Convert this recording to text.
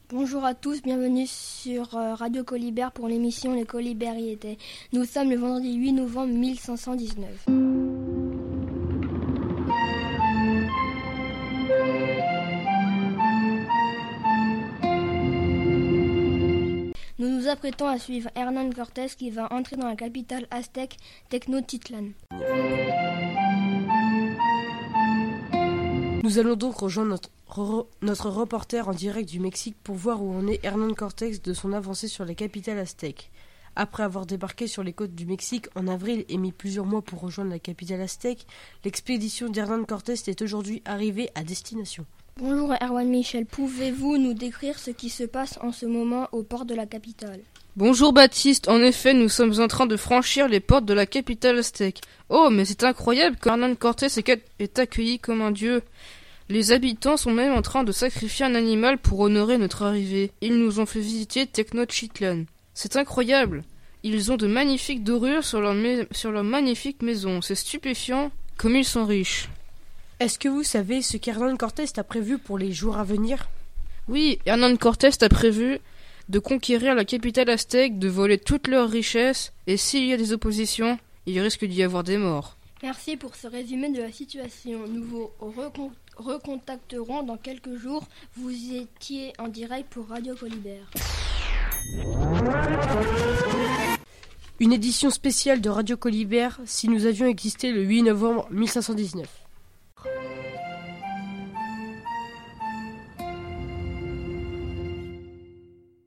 Bonjour à tous, bienvenue sur Radio Colibert pour l'émission Les Colibert y étaient. Nous sommes le vendredi 8 novembre 1519. Nous nous apprêtons à suivre Hernán Cortés qui va entrer dans la capitale aztèque Tenochtitlan. Nous allons donc rejoindre notre reporter en direct du Mexique pour voir où en est Hernán Cortés de son avancée sur la capitale aztèque. Après avoir débarqué sur les côtes du Mexique en avril et mis plusieurs mois pour rejoindre la capitale aztèque, l'expédition d'Hernán Cortés est aujourd'hui arrivée à destination. Bonjour Erwan Michel, pouvez-vous nous décrire ce qui se passe en ce moment au port de la capitale ? Bonjour Baptiste, en effet nous sommes en train de franchir les portes de la capitale aztèque. Oh mais c'est incroyable que Hernán Cortés est accueilli comme un dieu. Les habitants sont même en train de sacrifier un animal pour honorer notre arrivée. Ils nous ont fait visiter Tenochtitlan. C'est incroyable. Ils ont de magnifiques dorures sur leur magnifique maison. C'est stupéfiant comme ils sont riches. Est-ce que vous savez ce qu'Hernán Cortés a prévu pour les jours à venir ? Oui, Hernán Cortés a prévu de conquérir la capitale aztèque, de voler toutes leurs richesses, et s'il y a des oppositions, il risque d'y avoir des morts. Merci pour ce résumé de la situation. Nous vous recontacterons dans quelques jours. Vous étiez en direct pour Radio Colibert. Une édition spéciale de Radio Colibert si nous avions existé le 8 novembre 1519.